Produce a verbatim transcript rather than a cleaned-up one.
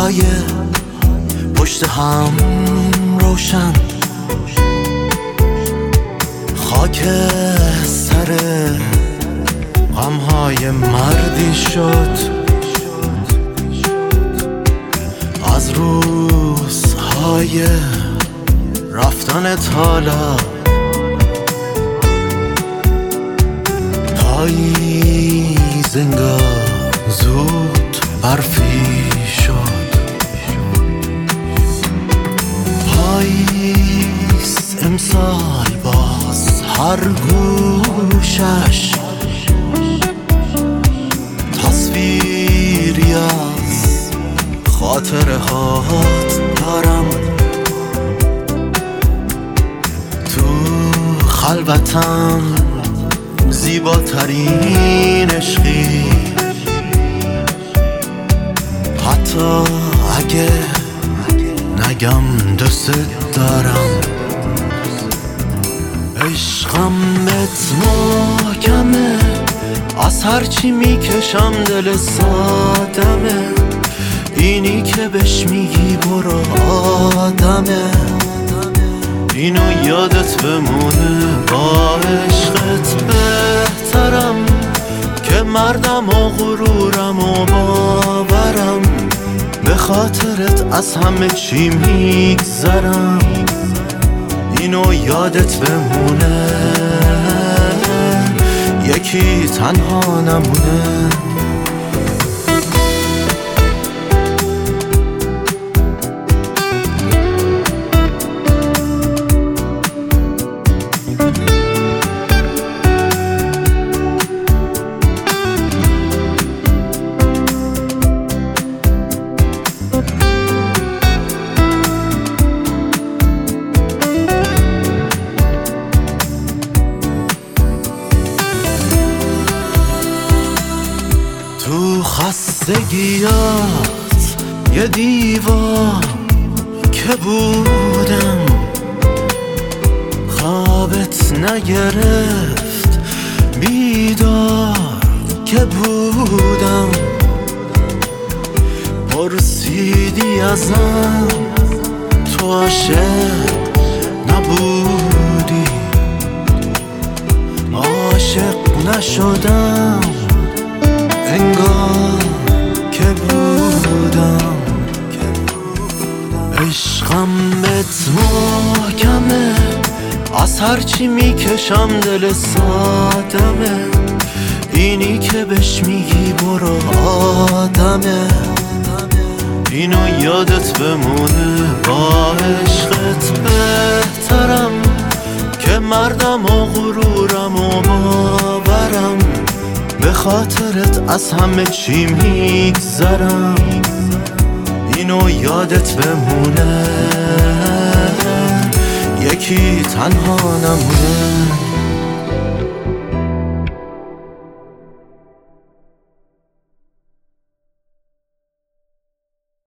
های پشت هم روشن، خاک سر غمهای مردی شد. از روزهای رفتنت حالا پاییز انگار زود برفی شد. پاییز امسال باز هر گوشش تصویری از خاطره هات دارم. تو خلوتم زیباترین عشقی، حتی اگه نگم دوست دارم. عشقم بهت محکمه، از هرچی میکشم دل سادمه. اینی که بهش میگی برو آدمه، اینو یادت بمونه. با عشقت بهترم که مردم و غرورم و باورم. به خاطرت از همه چی میگذرم، اینو یادت بمونه. یکی تنها نمونه. تو خستگیات یه دیوار که بودم، خوابت نگرفت بیدار که بودم. پرسیدی ازم تو عاشق نبودی، عاشق نشدم انگار که بودم. عشقم بهت محکمه، از هرچی میکشم دل سادمه. اینی که بهش میگی برو آدمه، اینو یادت بمونه. با عشقت بهترم که مردم و غرورم و باورم. به خاطرت از همه چی میگذرم، اینو یادت بمونه. یکی تنها نمونه.